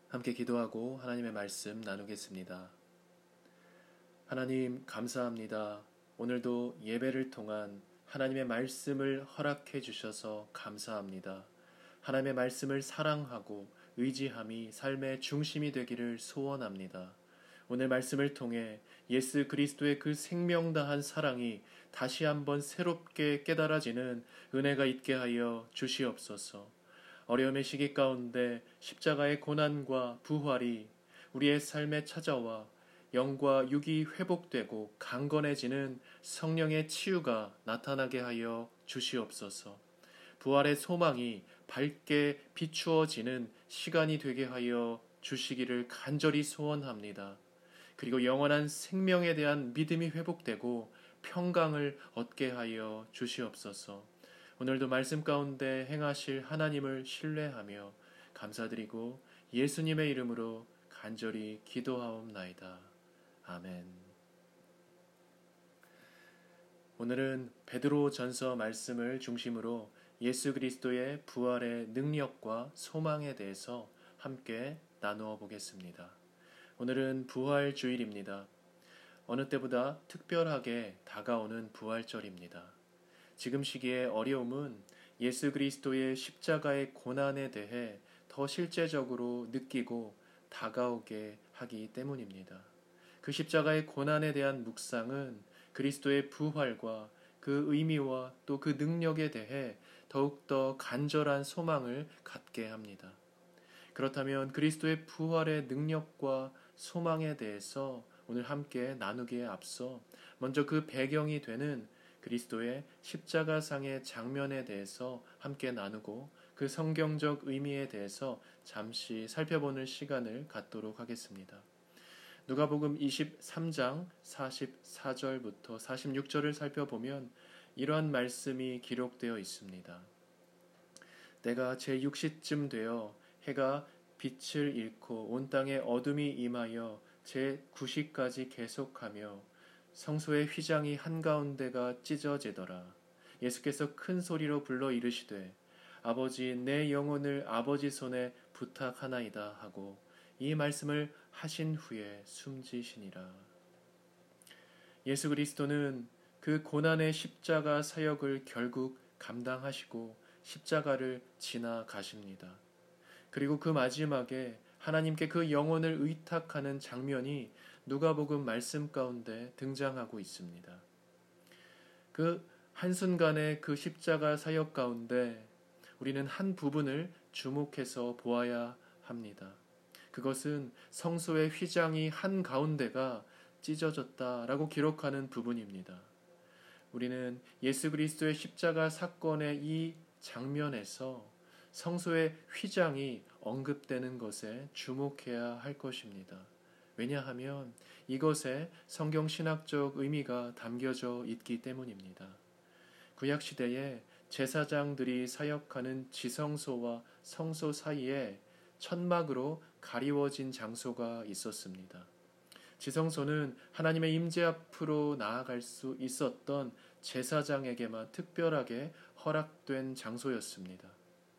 함께 기도하고 하나님의 말씀 나누겠습니다. 하나님 감사합니다. 오늘도 예배를 통한 하나님의 말씀을 허락해 주셔서 감사합니다. 하나님의 말씀을 사랑하고 의지함이 삶의 중심이 되기를 소원합니다. 오늘 말씀을 통해 예수 그리스도의 그 생명 다한 사랑이 다시 한번 새롭게 깨달아지는 은혜가 있게 하여 주시옵소서. 어려움의 시기 가운데 십자가의 고난과 부활이 우리의 삶에 찾아와 영과 육이 회복되고 강건해지는 성령의 치유가 나타나게 하여 주시옵소서. 부활의 소망이 밝게 비추어지는 시간이 되게 하여 주시기를 간절히 소원합니다. 그리고 영원한 생명에 대한 믿음이 회복되고 평강을 얻게 하여 주시옵소서. 오늘도 말씀 가운데 행하실 하나님을 신뢰하며 감사드리고 예수님의 이름으로 간절히 기도하옵나이다. 아멘. 오늘은 베드로 전서 말씀을 중심으로 예수 그리스도의 부활의 능력과 소망에 대해서 함께 나누어 보겠습니다. 오늘은 부활 주일입니다. 어느 때보다 특별하게 다가오는 부활절입니다. 지금 시기의 어려움은 예수 그리스도의 십자가의 고난에 대해 더 실제적으로 느끼고 다가오게 하기 때문입니다. 그 십자가의 고난에 대한 묵상은 그리스도의 부활과 그 의미와 또 그 능력에 대해 더욱더 간절한 소망을 갖게 합니다. 그렇다면 그리스도의 부활의 능력과 소망에 대해서 오늘 함께 나누기에 앞서 먼저 그 배경이 되는 그리스도의 십자가상의 장면에 대해서 함께 나누고 그 성경적 의미에 대해서 잠시 살펴보는 시간을 갖도록 하겠습니다. 누가복음 23장 44절부터 46절을 살펴보면 이러한 말씀이 기록되어 있습니다. 때가 제6시쯤 되어 해가 빛을 잃고 온 땅에 어둠이 임하여 제9시까지 계속하며 성소의 휘장이 한가운데가 찢어지더라. 예수께서 큰 소리로 불러 이르시되 아버지 내 영혼을 아버지 손에 부탁하나이다 하고 이 말씀을 하신 후에 숨지시니라. 예수 그리스도는 그 고난의 십자가 사역을 결국 감당하시고 십자가를 지나가십니다. 그리고 그 마지막에 하나님께 그 영혼을 의탁하는 장면이 누가복음 말씀 가운데 등장하고 있습니다. 그 한순간의 그 십자가 사역 가운데 우리는 한 부분을 주목해서 보아야 합니다. 그것은 성소의 휘장이 한가운데가 찢어졌다라고 기록하는 부분입니다. 우리는 예수 그리스도의 십자가 사건의 이 장면에서 성소의 휘장이 언급되는 것에 주목해야 할 것입니다. 왜냐하면 이것에 성경신학적 의미가 담겨져 있기 때문입니다. 구약시대에 제사장들이 사역하는 지성소와 성소 사이에 천막으로 가리워진 장소가 있었습니다. 지성소는 하나님의 임재 앞으로 나아갈 수 있었던 제사장에게만 특별하게 허락된 장소였습니다.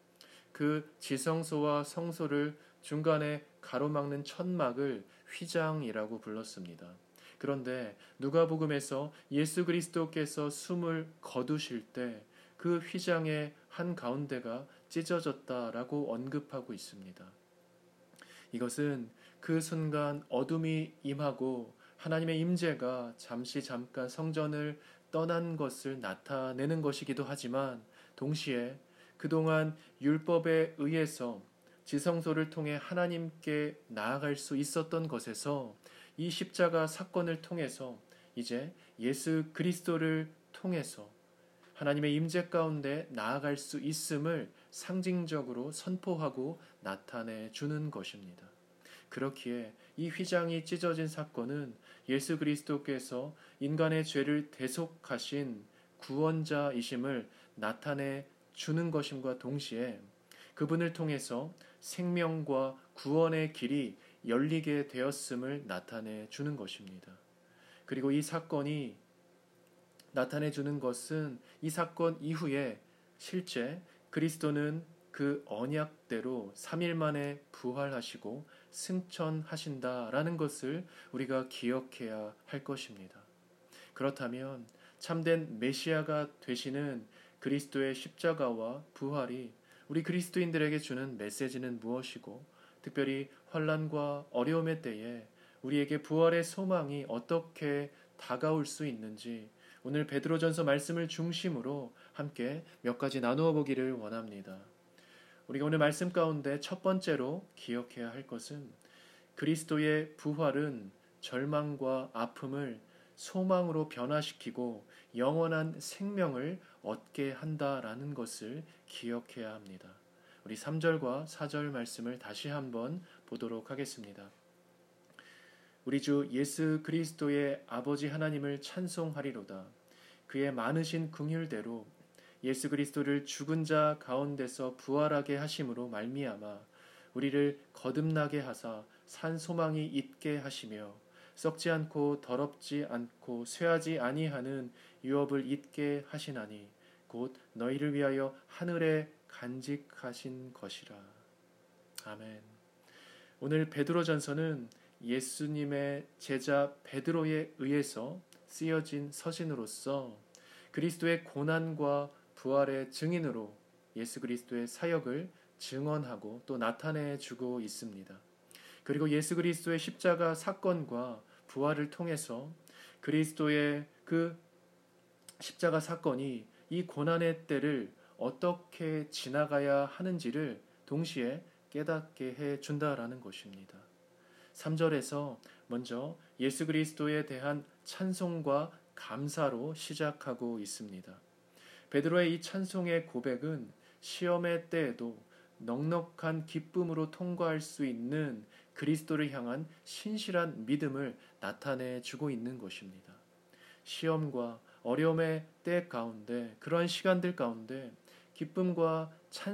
그 지성소와 성소를 중간에 가로막는 천막을 휘장이라고 불렀습니다. 그런데 누가복음에서 예수 그리스도께서 숨을 거두실 때 그 휘장의 한가운데가 찢어졌다라고 언급하고 있습니다. 이것은 그 순간 어둠이 임하고 하나님의 임재가 잠깐 성전을 떠난 것을 나타내는 것이기도 하지만 동시에 그동안 율법에 의해서 지성소를 통해 하나님께 나아갈 수 있었던 것에서 이 십자가 사건을 통해서 이제 예수 그리스도를 통해서 하나님의 임재 가운데 나아갈 수 있음을 상징적으로 선포하고 나타내 주는 것입니다. 그렇기에 이 휘장이 찢어진 사건은 예수 그리스도께서 인간의 죄를 대속하신 구원자이심을 나타내 주는 것임과 동시에 그분을 통해서 생명과 구원의 길이 열리게 되었음을 나타내 주는 것입니다. 그리고 이 사건이 나타내 주는 것은 이 사건 이후에 실제 그리스도는 그 언약대로 3일 만에 부활하시고 승천하신다라는 것을 우리가 기억해야 할 것입니다. 그렇다면 참된 메시아가 되시는 그리스도의 십자가와 부활이 우리 그리스도인들에게 주는 메시지는 무엇이고, 특별히 환난과 어려움의 때에 우리에게 부활의 소망이 어떻게 다가올 수 있는지 오늘 베드로전서 말씀을 중심으로 함께 몇 가지 나누어 보기를 원합니다. 우리가 오늘 말씀 가운데 첫 번째로 기억해야 할 것은 그리스도의 부활은 절망과 아픔을 소망으로 변화시키고 영원한 생명을 얻게 한다라는 것을 기억해야 합니다. 우리 3절과 4절 말씀을 다시 한번 보도록 하겠습니다. 우리 주 예수 그리스도의 아버지 하나님을 찬송하리로다. 그의 많으신 긍휼대로 예수 그리스도를 죽은 자 가운데서 부활하게 하심으로 말미암아 우리를 거듭나게 하사 산 소망이 있게 하시며 썩지 않고 더럽지 않고 쇠하지 아니하는 유업을 잊게 하시나니 곧 너희를 위하여 하늘에 간직하신 것이라. 아멘. 오늘 베드로전서는 예수님의 제자 베드로에 의해서 쓰여진 서신으로서 그리스도의 고난과 부활의 증인으로 예수 그리스도의 사역을 증언하고 또 나타내주고 있습니다. 그리고 예수 그리스도의 십자가 사건과 부활을 통해서 그리스도의 그 십자가 사건이 이 고난의 때를 어떻게 지나가야 하는지를 동시에 깨닫게 해준다라는 것입니다. 3절에서 먼저 예수 그리스도에 대한 찬송과 감사로 시작하고 있습니다. 베드로의 이 찬송의 고백은 시험의 때에도 넉넉한 기쁨으로 통과할 수 있는 그리스도를 향한 신실한 믿음을 나타내 주고 있는 것입니다. 시험과 어려움의 때 가운데, 그러한 시간들 가운데 기쁨과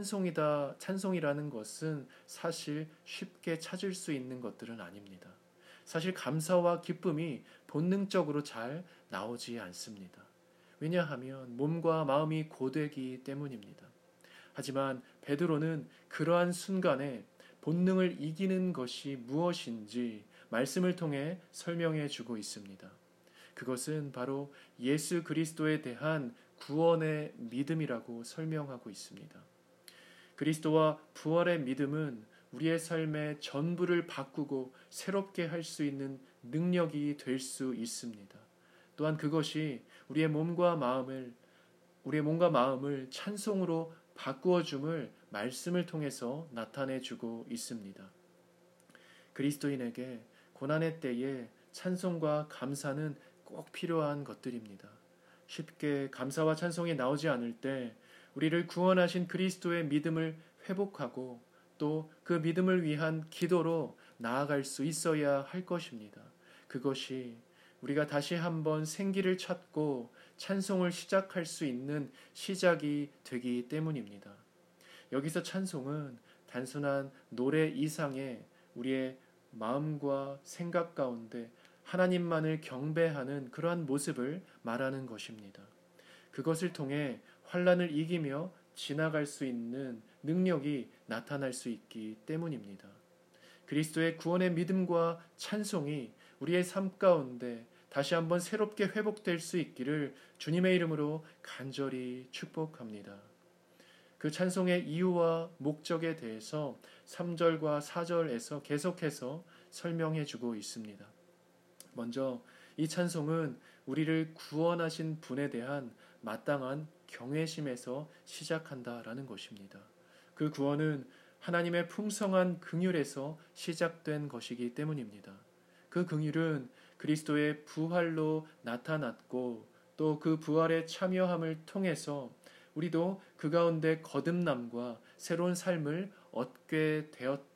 찬송이라는 것은 사실 쉽게 찾을 수 있는 것들은 아닙니다. 사실 감사와 기쁨이 본능적으로 잘 나오지 않습니다. 왜냐하면 몸과 마음이 고되기 때문입니다. 하지만 베드로는 그러한 순간에 본능을 이기는 것이 무엇인지 말씀을 통해 설명해 주고 있습니다. 그것은 바로 예수 그리스도에 대한 구원의 믿음이라고 설명하고 있습니다. 그리스도와 부활의 믿음은 우리의 삶의 전부를 바꾸고 새롭게 할 수 있는 능력이 될 수 있습니다. 또한 그것이 우리의 몸과 마음을 찬송으로 바꾸어 줌을 말씀을 통해서 나타내 주고 있습니다. 그리스도인에게 고난의 때에 찬송과 감사는 꼭 필요한 것들입니다. 쉽게 감사와 찬송이 나오지 않을 때 우리를 구원하신 그리스도의 믿음을 회복하고 또 그 믿음을 위한 기도로 나아갈 수 있어야 할 것입니다. 그것이 우리가 다시 한번 생기를 찾고 찬송을 시작할 수 있는 시작이 되기 때문입니다. 여기서 찬송은 단순한 노래 이상의 우리의 마음과 생각 가운데 하나님만을 경배하는 그러한 모습을 말하는 것입니다. 그것을 통해 환난을 이기며 지나갈 수 있는 능력이 나타날 수 있기 때문입니다. 그리스도의 구원의 믿음과 찬송이 우리의 삶 가운데 다시 한번 새롭게 회복될 수 있기를 주님의 이름으로 간절히 축복합니다. 그 찬송의 이유와 목적에 대해서 3절과 4절에서 계속해서 설명해 주고 있습니다. 먼저 이 찬송은 우리를 구원하신 분에 대한 마땅한 경외심에서 시작한다라는 것입니다. 그 구원은 하나님의 풍성한 긍휼에서 시작된 것이기 때문입니다. 그 긍휼은 그리스도의 부활로 나타났고 또 그 부활의 참여함을 통해서 우리도 그 가운데 거듭남과 새로운 삶을 얻게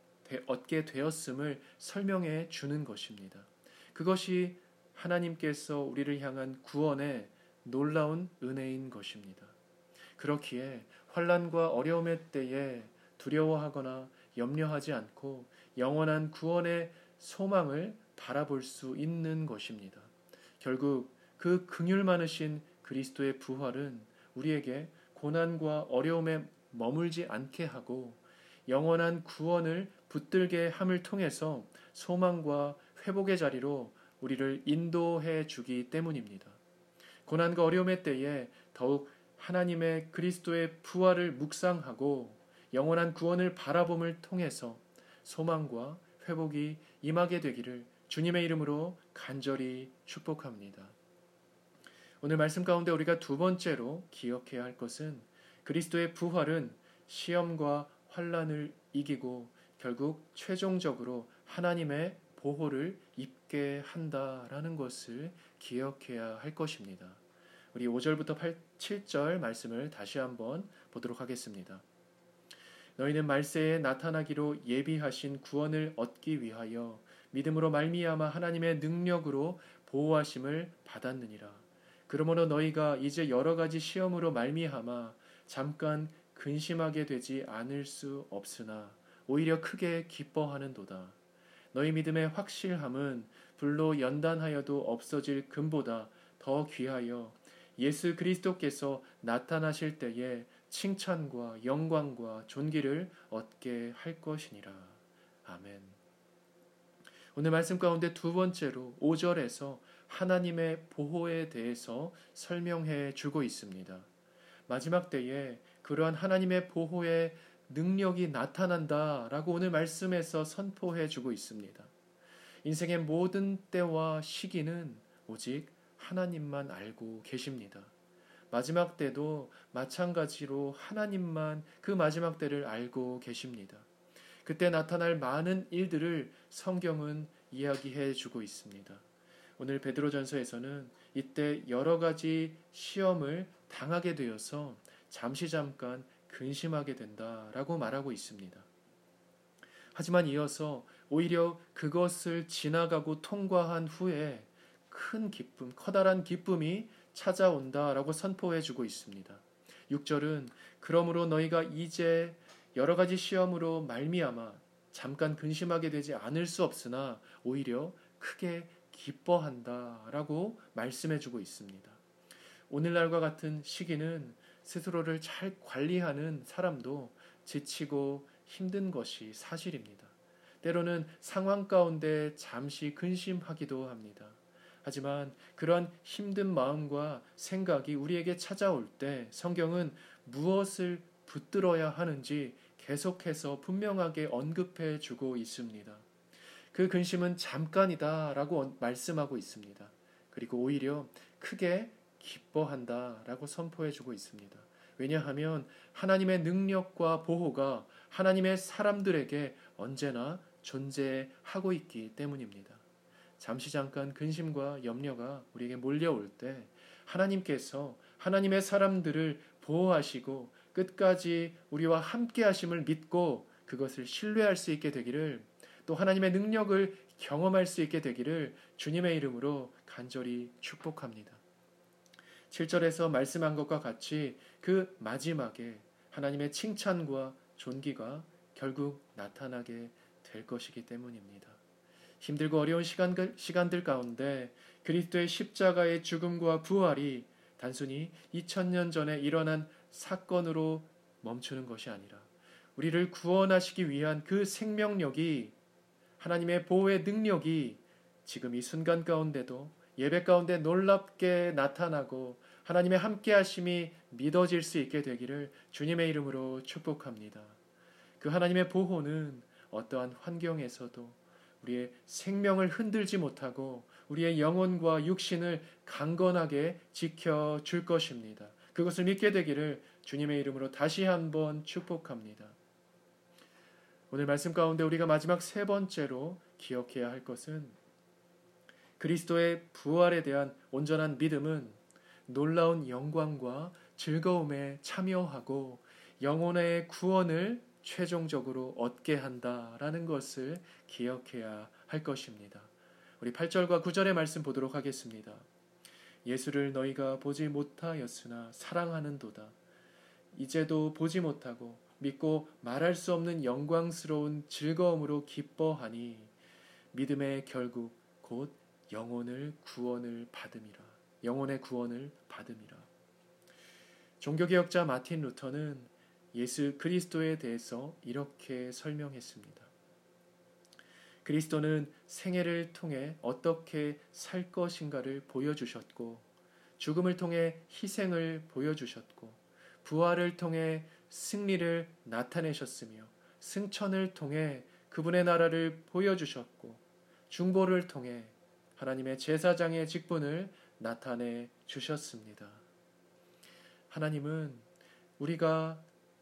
되었음을 설명해 주는 것입니다. 그것이 하나님께서 우리를 향한 구원의 놀라운 은혜인 것입니다. 그렇기에 환난과 어려움의 때에 두려워하거나 염려하지 않고 영원한 구원의 소망을 바라볼 수 있는 것입니다. 결국 그 긍휼 많으신 그리스도의 부활은 우리에게 고난과 어려움의 머물지 않게 하고 영원한 구원을 붙들게 함을 통해서 소망과 회복의 자리로 우리를 인도해 주기 때문입니다. 고난과 어려움의 때에 더욱 하나님의 그리스도의 부활을 묵상하고 영원한 구원을 바라봄을 통해서 소망과 회복이 임하게 되기를 주님의 이름으로 간절히 축복합니다. 오늘 말씀 가운데 우리가 두 번째로 기억해야 할 것은 그리스도의 부활은 시험과 환난을 이기고 결국 최종적으로 하나님의 보호를 입게 한다라는 것을 기억해야 할 것입니다. 우리 5절부터 7절 말씀을 다시 한번 보도록 하겠습니다. 너희는 말세에 나타나기로 예비하신 구원을 얻기 위하여 믿음으로 말미암아 하나님의 능력으로 보호하심을 받았느니라. 그러므로 너희가 이제 여러 가지 시험으로 말미암아 잠깐 근심하게 되지 않을 수 없으나 오히려 크게 기뻐하는도다. 너희 믿음의 확실함은 불로 연단하여도 없어질 금보다 더 귀하여 예수 그리스도께서 나타나실 때에 칭찬과 영광과 존귀를 얻게 할 것이니라. 아멘. 오늘 말씀 가운데 두 번째로 5절에서 하나님의 보호에 대해서 설명해 주고 있습니다. 마지막 때에 그러한 하나님의 보호의 능력이 나타난다라고 오늘 말씀에서 선포해 주고 있습니다. 인생의 모든 때와 시기는 오직 하나님만 알고 계십니다. 마지막 때도 마찬가지로 하나님만 그 마지막 때를 알고 계십니다. 그때 나타날 많은 일들을 성경은 이야기해 주고 있습니다. 오늘 베드로전서에서는 이때 여러 가지 시험을 당하게 되어서 잠깐 근심하게 된다라고 말하고 있습니다. 하지만 이어서 오히려 그것을 지나가고 통과한 후에 큰 기쁨, 커다란 기쁨이 찾아온다라고 선포해 주고 있습니다. 6절은 그러므로 너희가 이제 여러 가지 시험으로 말미암아 잠깐 근심하게 되지 않을 수 없으나 오히려 크게 기뻐한다라고 말씀해 주고 있습니다. 오늘날과 같은 시기는 스스로를 잘 관리하는 사람도 지치고 힘든 것이 사실입니다. 때로는 상황 가운데 잠시 근심하기도 합니다. 하지만 그런 힘든 마음과 생각이 우리에게 찾아올 때 성경은 무엇을 붙들어야 하는지 계속해서 분명하게 언급해 주고 있습니다. 그 근심은 잠깐이다라고 말씀하고 있습니다. 그리고 오히려 크게 기뻐한다라고 선포해 주고 있습니다. 왜냐하면 하나님의 능력과 보호가 하나님의 사람들에게 언제나 존재하고 있기 때문입니다. 잠깐 근심과 염려가 우리에게 몰려올 때 하나님께서 하나님의 사람들을 보호하시고 끝까지 우리와 함께 하심을 믿고 그것을 신뢰할 수 있게 되기를, 또 하나님의 능력을 경험할 수 있게 되기를 주님의 이름으로 간절히 축복합니다. 7절에서 말씀한 것과 같이 그 마지막에 하나님의 칭찬과 존귀가 결국 나타나게 될 것이기 때문입니다. 힘들고 어려운 시간들 가운데 그리스도의 십자가의 죽음과 부활이 단순히 2000년 전에 일어난 사건으로 멈추는 것이 아니라 우리를 구원하시기 위한 그 생명력이, 하나님의 보호의 능력이 지금 이 순간 가운데도 예배 가운데 놀랍게 나타나고 하나님의 함께하심이 믿어질 수 있게 되기를 주님의 이름으로 축복합니다. 그 하나님의 보호는 어떠한 환경에서도 우리의 생명을 흔들지 못하고 우리의 영혼과 육신을 강건하게 지켜줄 것입니다. 그것을 믿게 되기를 주님의 이름으로 다시 한번 축복합니다. 오늘 말씀 가운데 우리가 마지막 세 번째로 기억해야 할 것은 그리스도의 부활에 대한 온전한 믿음은 놀라운 영광과 즐거움에 참여하고 영혼의 구원을 최종적으로 얻게 한다라는 것을 기억해야 할 것입니다. 우리 8절과 9절의 말씀 보도록 하겠습니다. 예수를 너희가 보지 못하였으나 사랑하는도다. 이제도 보지 못하고 믿고 말할 수 없는 영광스러운 즐거움으로 기뻐하니 믿음의 결국 곧 영혼의 구원을 받음이라. 종교개혁자 마틴 루터는 예수 그리스도에 대해서 이렇게 설명했습니다. 그리스도는 생애를 통해 어떻게 살 것인가를 보여주셨고, 죽음을 통해 희생을 보여주셨고, 부활을 통해 승리를 나타내셨으며, 승천을 통해 그분의 나라를 보여주셨고, 중보를 통해 하나님의 제사장의 직분을 나타내 주셨습니다. 하나님은 우리가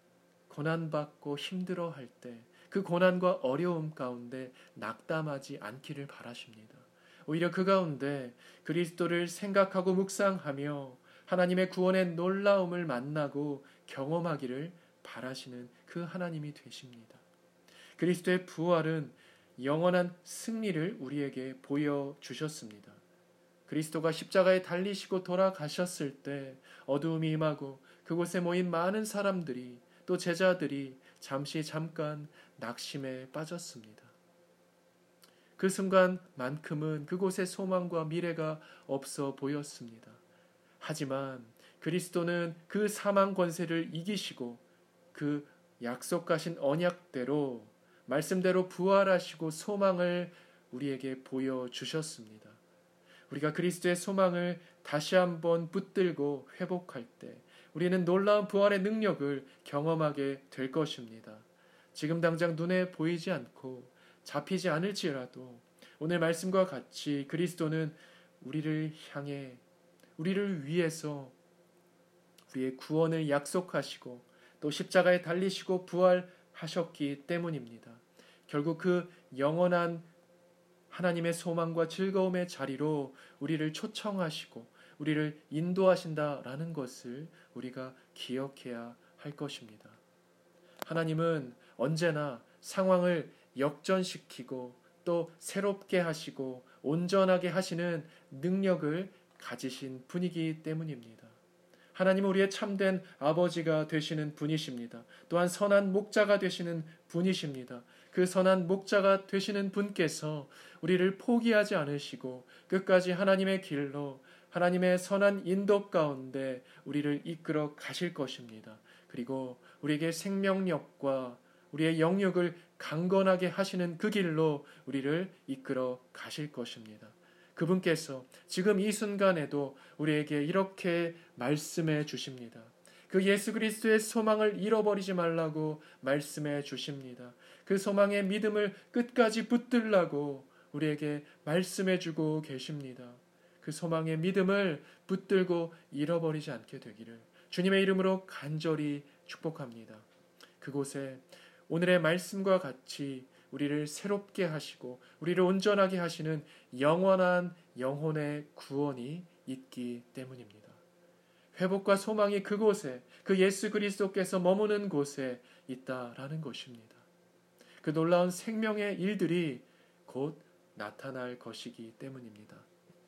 고난받고 힘들어할 때 그 고난과 어려움 가운데 낙담하지 않기를 바라십니다. 오히려 그 가운데 그리스도를 생각하고 묵상하며 하나님의 구원의 놀라움을 만나고 경험하기를 바라시는 그 하나님이 되십니다. 그리스도의 부활은 영원한 승리를 우리에게 보여주셨습니다. 그리스도가 십자가에 달리시고 돌아가셨을 때 어두움이 임하고 그곳에 모인 많은 사람들이 또 제자들이 잠깐 낙심에 빠졌습니다. 그 순간만큼은 그곳에 소망과 미래가 없어 보였습니다. 하지만 그리스도는 그 사망 권세를 이기시고 그 약속하신 언약대로 말씀대로 부활하시고 소망을 우리에게 보여주셨습니다. 우리가 그리스도의 소망을 다시 한번 붙들고 회복할 때 우리는 놀라운 부활의 능력을 경험하게 될 것입니다. 지금 당장 눈에 보이지 않고 잡히지 않을지라도 오늘 말씀과 같이 그리스도는 우리를 향해 우리를 위해서 우리의 구원을 약속하시고 또 십자가에 달리시고 부활하셨기 때문입니다. 결국 그 영원한 하나님의 소망과 즐거움의 자리로 우리를 초청하시고 우리를 인도하신다라는 것을 우리가 기억해야 할 것입니다. 하나님은 언제나 상황을 역전시키고 또 새롭게 하시고 온전하게 하시는 능력을 가지신 분이기 때문입니다. 하나님은 우리의 참된 아버지가 되시는 분이십니다. 또한 선한 목자가 되시는 분이십니다. 그 선한 목자가 되시는 분께서 우리를 포기하지 않으시고 끝까지 하나님의 길로 하나님의 선한 인도 가운데 우리를 이끌어 가실 것입니다. 그리고 우리에게 생명력과 우리의 영육을 강건하게 하시는 그 길로 우리를 이끌어 가실 것입니다. 그분께서 지금 이 순간에도 우리에게 이렇게 말씀해 주십니다. 그 예수 그리스도의 소망을 잃어버리지 말라고 말씀해 주십니다. 그 소망의 믿음을 끝까지 붙들라고 우리에게 말씀해 주고 계십니다. 그 소망의 믿음을 붙들고 잃어버리지 않게 되기를 주님의 이름으로 간절히 축복합니다. 그곳에 오늘의 말씀과 같이 우리를 새롭게 하시고 우리를 온전하게 하시는 영원한 영혼의 구원이 있기 때문입니다. 회복과 소망이 그곳에 그 예수 그리스도께서 머무는 곳에 있다라는 것입니다. 그 놀라운 생명의 일들이 곧 나타날 것이기 때문입니다.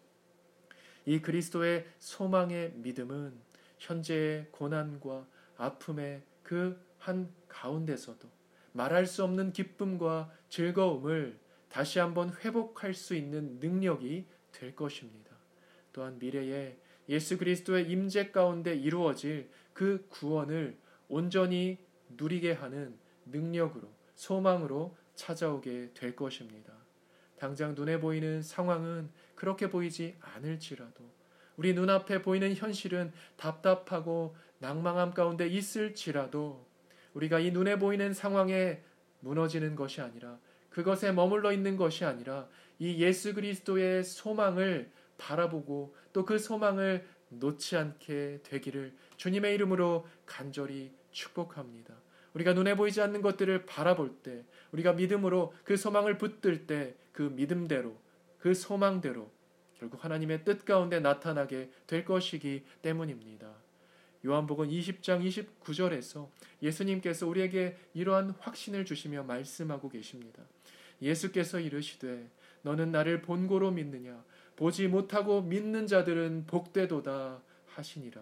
이 그리스도의 소망의 믿음은 현재의 고난과 아픔의 그 한 가운데서도 말할 수 없는 기쁨과 즐거움을 다시 한번 회복할 수 있는 능력이 될 것입니다. 또한 미래에 예수 그리스도의 임재 가운데 이루어질 그 구원을 온전히 누리게 하는 능력으로 소망으로 찾아오게 될 것입니다. 당장 눈에 보이는 상황은 그렇게 보이지 않을지라도 우리 눈앞에 보이는 현실은 답답하고 낭망함 가운데 있을지라도 우리가 이 눈에 보이는 상황에 무너지는 것이 아니라 그것에 머물러 있는 것이 아니라 이 예수 그리스도의 소망을 바라보고 또 그 소망을 놓지 않게 되기를 주님의 이름으로 간절히 축복합니다. 우리가 눈에 보이지 않는 것들을 바라볼 때 우리가 믿음으로 그 소망을 붙들 때 그 믿음대로 그 소망대로 결국 하나님의 뜻 가운데 나타나게 될 것이기 때문입니다. 요한복음 20장 29절에서 예수님께서 우리에게 이러한 확신을 주시며 말씀하고 계십니다. 예수께서 이르시되 너는 나를 본고로 믿느냐 보지 못하고 믿는 자들은 복되도다 하시니라.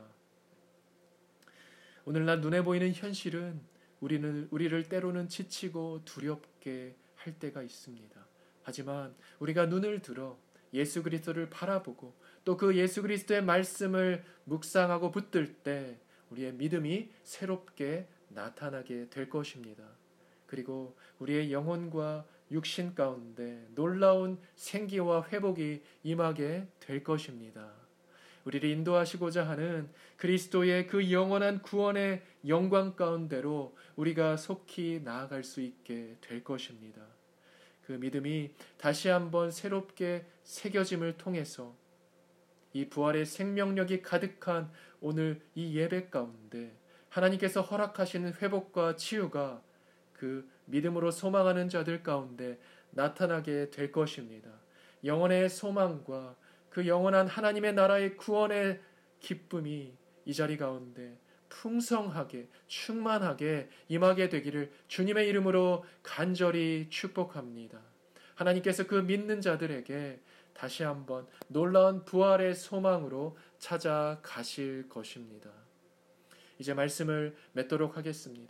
오늘날 눈에 보이는 현실은 우리를 때로는 지치고 두렵게 할 때가 있습니다. 하지만 우리가 눈을 들어 예수 그리스도를 바라보고 또 그 예수 그리스도의 말씀을 묵상하고 붙들 때 우리의 믿음이 새롭게 나타나게 될 것입니다. 그리고 우리의 영혼과 육신 가운데 놀라운 생기와 회복이 임하게 될 것입니다. 우리를 인도하시고자 하는 그리스도의 그 영원한 구원의 영광 가운데로 우리가 속히 나아갈 수 있게 될 것입니다. 그 믿음이 다시 한번 새롭게 새겨짐을 통해서 이 부활의 생명력이 가득한 오늘 이 예배 가운데 하나님께서 허락하시는 회복과 치유가 그 믿음으로 소망하는 자들 가운데 나타나게 될 것입니다. 영혼의 소망과 그 영원한 하나님의 나라의 구원의 기쁨이 이 자리 가운데 풍성하게 충만하게 임하게 되기를 주님의 이름으로 간절히 축복합니다. 하나님께서 그 믿는 자들에게 다시 한번 놀라운 부활의 소망으로 찾아가실 것입니다. 이제 말씀을 맺도록 하겠습니다.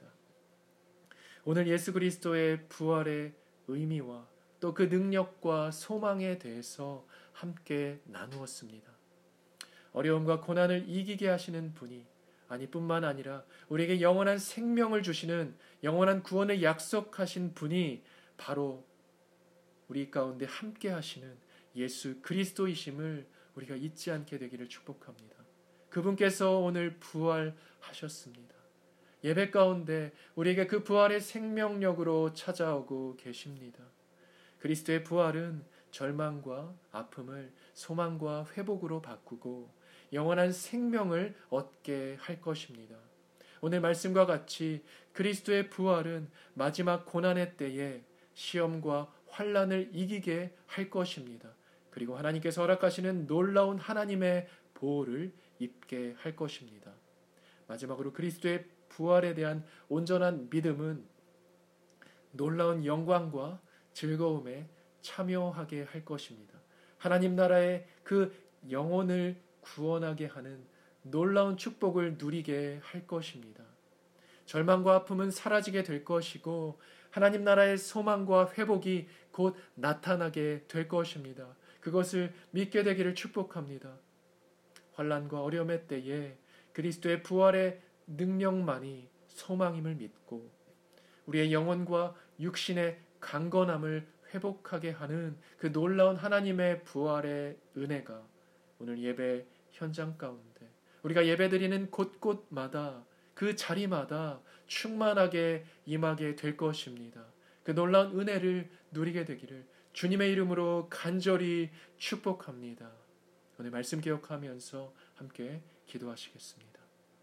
오늘 예수 그리스도의 부활의 의미와 또 그 능력과 소망에 대해서 함께 나누었습니다. 어려움과 고난을 이기게 하시는 분이 뿐만 아니라 우리에게 영원한 생명을 주시는 영원한 구원을 약속하신 분이 바로 우리 가운데 함께 하시는 예수 그리스도이심을 우리가 잊지 않게 되기를 축복합니다. 그분께서 오늘 부활하셨습니다. 예배 가운데 우리에게 그 부활의 생명력으로 찾아오고 계십니다. 그리스도의 부활은 절망과 아픔을 소망과 회복으로 바꾸고 영원한 생명을 얻게 할 것입니다. 오늘 말씀과 같이 그리스도의 부활은 마지막 고난의 때에 시험과 환난을 이기게 할 것입니다. 그리고 하나님께서 허락하시는 놀라운 하나님의 보호를 입게 할 것입니다. 마지막으로 그리스도의 부활에 대한 온전한 믿음은 놀라운 영광과 즐거움에 참여하게 할 것입니다. 하나님 나라의 그 영혼을 구원하게 하는 놀라운 축복을 누리게 할 것입니다. 절망과 아픔은 사라지게 될 것이고 하나님 나라의 소망과 회복이 곧 나타나게 될 것입니다. 그것을 믿게 되기를 축복합니다. 환난과 어려움의 때에 그리스도의 부활의 능력만이 소망임을 믿고 우리의 영혼과 육신의 강건함을 회복하게 하는 그 놀라운 하나님의 부활의 은혜가 오늘 예배 현장 가운데 우리가 예배드리는 곳곳마다 그 자리마다 충만하게 임하게 될 것입니다. 그 놀라운 은혜를 누리게 되기를 주님의 이름으로 간절히 축복합니다. 오늘 말씀 기억하면서 함께 기도하시겠습니다.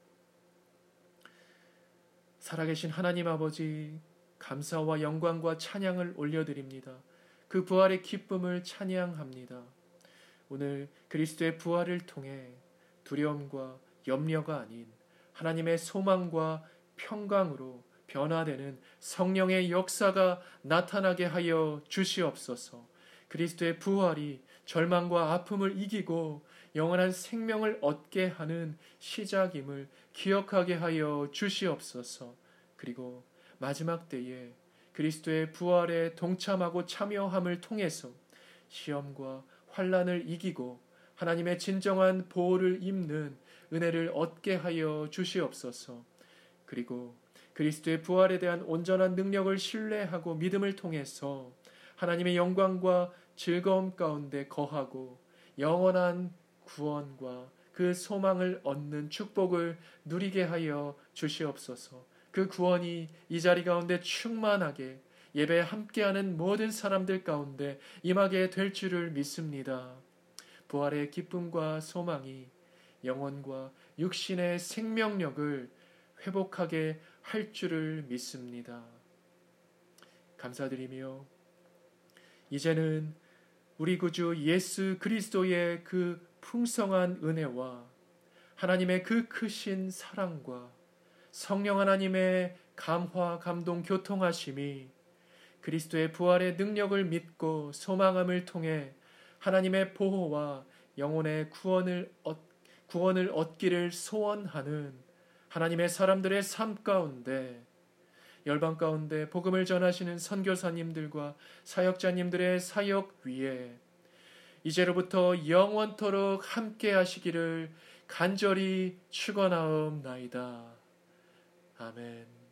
살아계신 하나님 아버지, 감사와 영광과 찬양을 올려드립니다. 그 부활의 기쁨을 찬양합니다. 오늘 그리스도의 부활을 통해 두려움과 염려가 아닌 하나님의 소망과 평강으로 변화되는 성령의 역사가 나타나게 하여 주시옵소서. 그리스도의 부활이 절망과 아픔을 이기고 영원한 생명을 얻게 하는 시작임을 기억하게 하여 주시옵소서. 그리고 마지막 때에 그리스도의 부활에 동참하고 참여함을 통해서 시험과 환난을 이기고 하나님의 진정한 보호를 입는 은혜를 얻게 하여 주시옵소서. 그리고 그리스도의 부활에 대한 온전한 능력을 신뢰하고 믿음을 통해서 하나님의 영광과 즐거움 가운데 거하고 영원한 구원과 그 소망을 얻는 축복을 누리게 하여 주시옵소서. 그 구원이 이 자리 가운데 충만하게 예배에 함께하는 모든 사람들 가운데 임하게 될 줄을 믿습니다. 부활의 기쁨과 소망이 영혼과 육신의 생명력을 회복하게 할 줄을 믿습니다. 감사드리며 이제는 우리 구주 예수 그리스도의 그 풍성한 은혜와 하나님의 그 크신 사랑과 성령 하나님의 감화, 감동, 교통하심이 그리스도의 부활의 능력을 믿고 소망함을 통해 하나님의 보호와 영혼의 구원을 얻기를 소원하는 하나님의 사람들의 삶 가운데 열방 가운데 복음을 전하시는 선교사님들과 사역자님들의 사역 위에 이제로부터 영원토록 함께 하시기를 간절히 축원하옵나이다. 아멘.